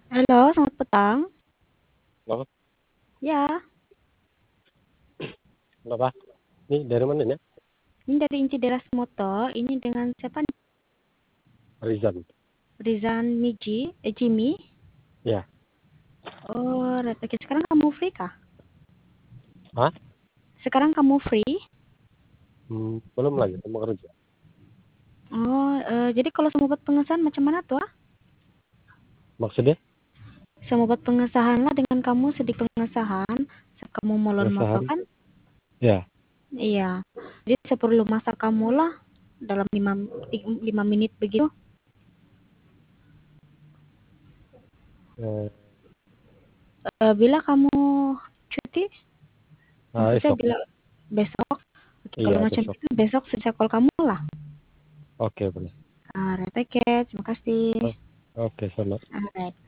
Halo, selamat petang. Halo, Ya, Bapak. Ini dari mana ini? ini dari Inci Deras Moto. Ini dengan siapa nih? Rizan. Rizan Jimmy. Ya. Oh, oke. Sekarang kamu free kah? Hah? Sekarang kamu free? Belum lagi, mau kerja. Oh, jadi kalau sama buat pengesahan macam mana tuh? Maksudnya? Sama buat pengesahan lah dengan kamu sedikit pengesahan. Kamu mau loan moto Pengesahan? kan? Ya. Iya. Jadi seperlu masa kamu lah dalam 5 menit begitu. Eh, Bila kamu cuti, maksudnya esok. bila besok. Oke, kalau Iya, macam besok. itu besok saya call kamu lah. Oke, boleh. Alright, oke. Terima kasih. Oke, sama. Alright.